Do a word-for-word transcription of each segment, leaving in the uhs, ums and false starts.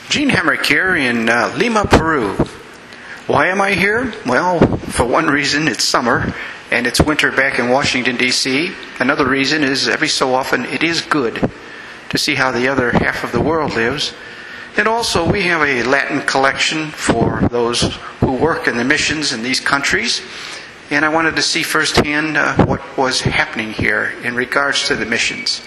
Gene Hemrick here in uh, Lima, Peru. Why am I here? Well, for one reason, it's summer, and it's winter back in Washington, D C Another reason is every so often it is good to see how the other half of the world lives. And also, we have a Latin collection for those who work in the missions in these countries. And I wanted to see firsthand uh, what was happening here in regards to the missions.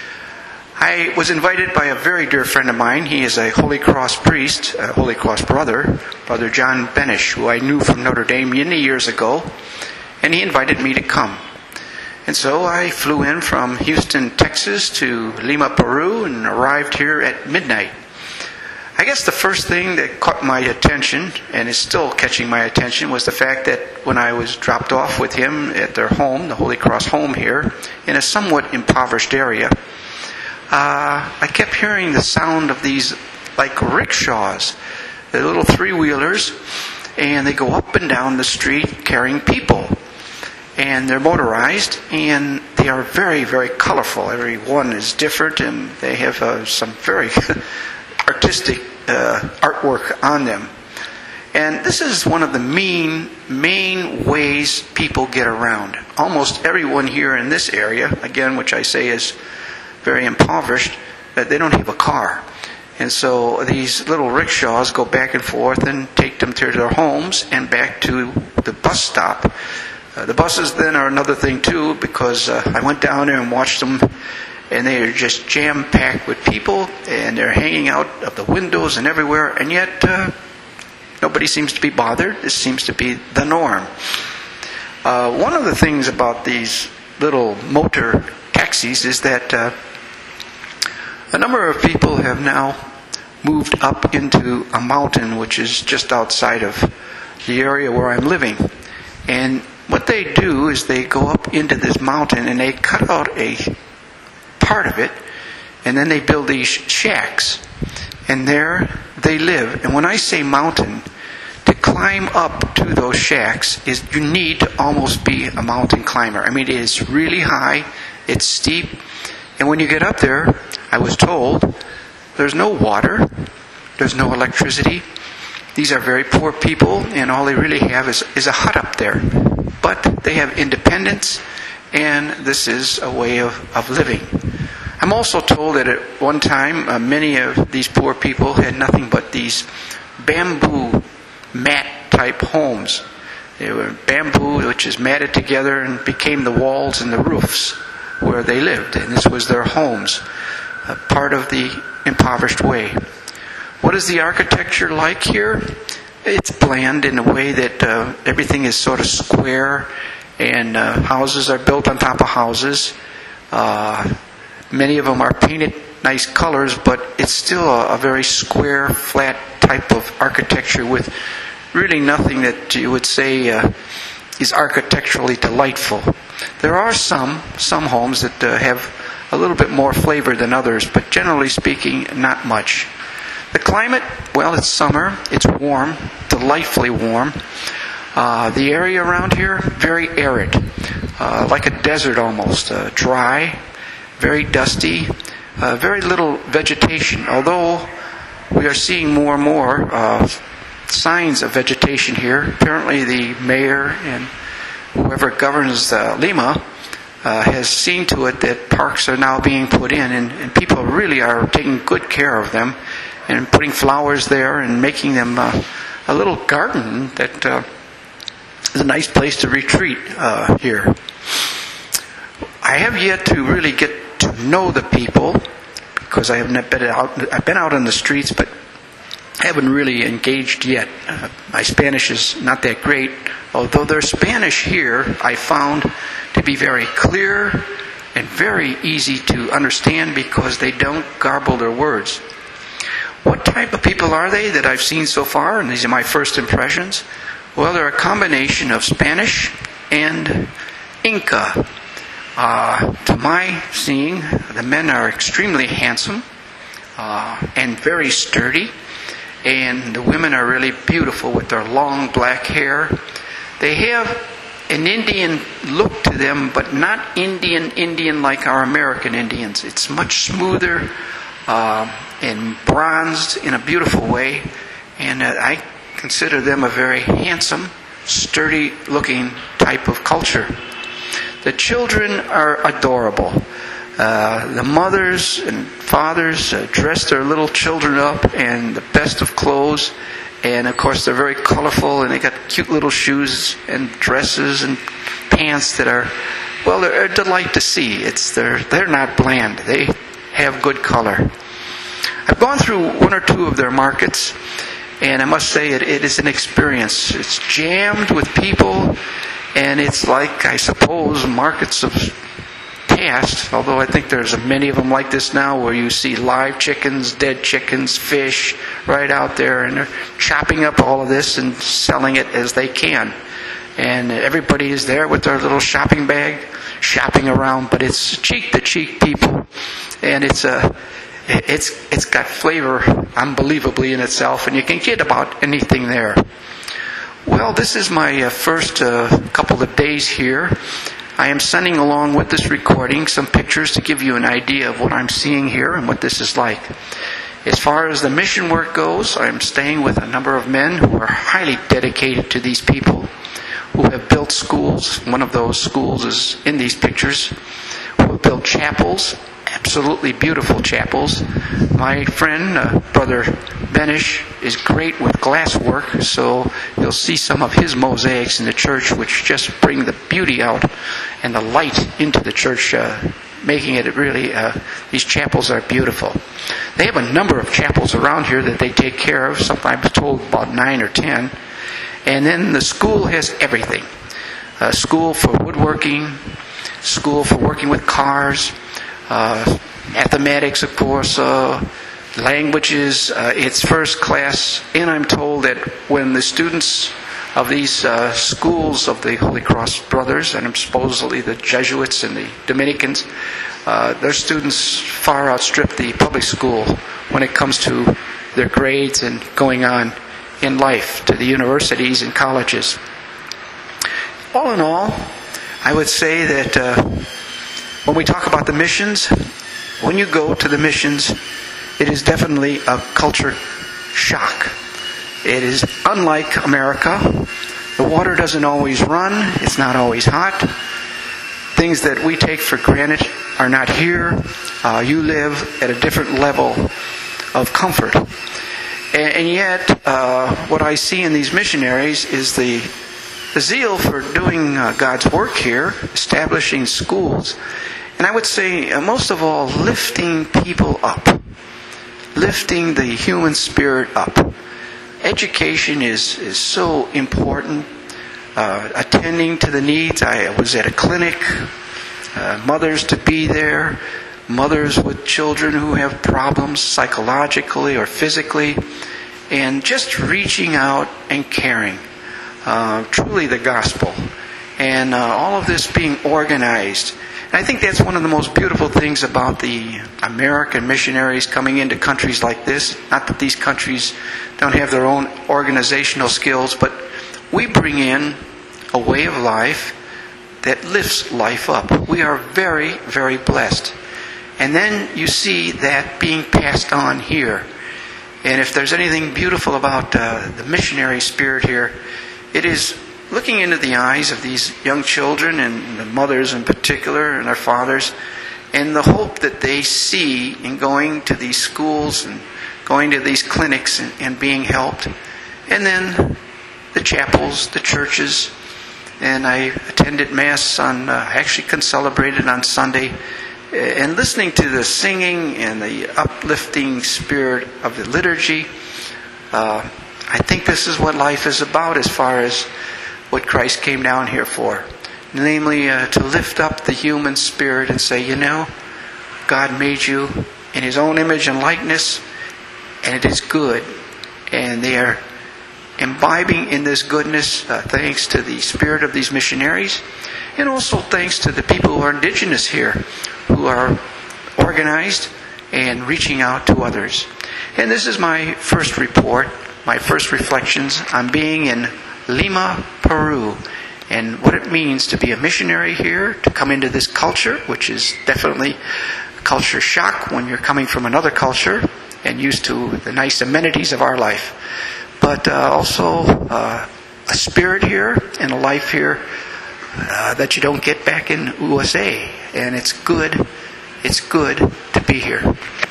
I was invited by a very dear friend of mine. He is a Holy Cross priest, a Holy Cross brother, Brother John Benish, who I knew from Notre Dame many years ago. And he invited me to come. And so I flew in from Houston, Texas to Lima, Peru, and arrived here at midnight. I guess the first thing that caught my attention, and is still catching my attention, was the fact that when I was dropped off with him at their home, the Holy Cross home here, in a somewhat impoverished area, uh, I kept hearing the sound of these, like rickshaws, the little three-wheelers, and they go up and down the street carrying people. And they're motorized, and they are very, very colorful. Every one is different, and they have uh, some very artistic uh, artwork on them. And this is one of the main, main ways people get around. Almost everyone here in this area, again, which I say is very impoverished, that they don't have a car. And so these little rickshaws go back and forth and take them to their homes and back to the bus stop. Uh, the buses then are another thing too, because uh, I went down there and watched them, and they are just jam-packed with people, and they're hanging out of the windows and everywhere, and yet uh, nobody seems to be bothered. This seems to be the norm. Uh, one of the things about these little motor taxis is that uh, a number of people have now moved up into a mountain which is just outside of the area where I'm living. And what they do is they go up into this mountain and they cut out a part of it, and then they build these shacks, and there they live. And when I say mountain, to climb up to those shacks is you need to almost be a mountain climber. I mean, it is really high, it's steep, and when you get up there, I was told, there's no water, there's no electricity. These are very poor people, and all they really have is, is a hut up there. But they have independence, and this is a way of, of living. I'm also told that at one time, uh, many of these poor people had nothing but these bamboo mat-type homes. They were bamboo, which is matted together and became the walls and the roofs where they lived. And this was their homes, uh, part of the impoverished way. What is the architecture like here? It's bland in a way that uh, everything is sort of square, and uh, houses are built on top of houses. Uh, many of them are painted nice colors, but it's still a, a very square, flat type of architecture with really nothing that you would say uh, is architecturally delightful. There are some, some homes that uh, have a little bit more flavor than others, but generally speaking, not much. The climate, well, it's summer, it's warm, delightfully warm. Uh, the area around here, very arid, uh, like a desert almost, uh, dry, very dusty, uh, very little vegetation, although we are seeing more and more uh, signs of vegetation here. Apparently the mayor and whoever governs uh, Lima uh, has seen to it that parks are now being put in, and, and people really are taking good care of them, and putting flowers there and making them uh, a little garden that uh, is a nice place to retreat uh, here. I have yet to really get to know the people, because I have not been out. I've been out on the streets, but haven't really engaged yet. Uh, my Spanish is not that great, although their Spanish here I found to be very clear and very easy to understand, because they don't garble their words. What type of people are they that I've seen so far? And these are my first impressions. Well, they're a combination of Spanish and Inca. Uh, to my seeing, the men are extremely handsome uh, and very sturdy. And the women are really beautiful with their long black hair. They have an Indian look to them, but not Indian Indian like our American Indians. It's much smoother, uh, and bronzed in a beautiful way. And uh, I consider them a very handsome, sturdy-looking type of culture. The children are adorable. Uh, the mothers and fathers uh, dress their little children up in the best of clothes. And of course they're very colorful, and they got cute little shoes and dresses and pants that are, well, they're a delight to see. It's they're they're not bland. They have good color. I've gone through one or two of their markets, and I must say it, it is an experience. It's jammed with people, and it's like, I suppose, markets of past, although I think there's many of them like this now, where you see live chickens, dead chickens, fish right out there, and they're chopping up all of this and selling it as they can. And everybody is there with their little shopping bag, shopping around, but it's cheek-to-cheek people, and it's a it's it's got flavor unbelievably in itself, and you can get about anything there. Well, this is my uh, first uh, couple of days here. I am sending along with this recording some pictures to give you an idea of what I'm seeing here and what this is like. As far as the mission work goes, I am staying with a number of men who are highly dedicated to these people, who have built schools. One of those schools is in these pictures. Who have built chapels, absolutely beautiful chapels. My friend, uh, Brother Benish, is great with glass work, so you'll see some of his mosaics in the church, which just bring the beauty out and the light into the church, uh, making it really, uh, these chapels are beautiful. They have a number of chapels around here that they take care of, sometimes told about nine or ten. And then the school has everything. A school for woodworking, school for working with cars, uh, mathematics, of course, uh, languages. Uh, it's first class. And I'm told that when the students of these uh, schools of the Holy Cross Brothers, and supposedly the Jesuits and the Dominicans, uh, their students far outstrip the public school when it comes to their grades and going on in life to the universities and colleges. All in all, I would say that uh, when we talk about the missions, when you go to the missions, it is definitely a culture shock. It is unlike America. The water doesn't always run. It's not always hot. Things that we take for granted are not here. Uh, you live at a different level of comfort. And yet, uh, what I see in these missionaries is the, the zeal for doing uh, God's work here, establishing schools, and I would say, uh, most of all, lifting people up, lifting the human spirit up. Education is, is so important. Uh, attending to the needs. I was at a clinic, uh, mothers to be there, mothers with children who have problems psychologically or physically, and just reaching out and caring. Uh, truly the gospel. And uh, all of this being organized. And I think that's one of the most beautiful things about the American missionaries coming into countries like this. Not that these countries don't have their own organizational skills, but we bring in a way of life that lifts life up. We are very, very blessed. And then you see that being passed on here. And if there's anything beautiful about uh, the missionary spirit here, it is looking into the eyes of these young children, and the mothers in particular, and their fathers, and the hope that they see in going to these schools and going to these clinics and, and being helped. And then the chapels, the churches. And I attended Mass on, uh, actually concelebrated on Sunday, and listening to the singing and the uplifting spirit of the liturgy. Uh, I think this is what life is about as far as what Christ came down here for. Namely, uh, to lift up the human spirit and say, you know, God made you in His own image and likeness, and it is good. And they are imbibing in this goodness uh, thanks to the spirit of these missionaries, and also thanks to the people who are indigenous here, who are organized and reaching out to others. And this is my first report, my first reflections on being in Lima, Peru, and what it means to be a missionary here, to come into this culture, which is definitely culture shock when you're coming from another culture and used to the nice amenities of our life. But uh, also uh, a spirit here and a life here uh, that you don't get back in U S A. And it's good, it's good to be here.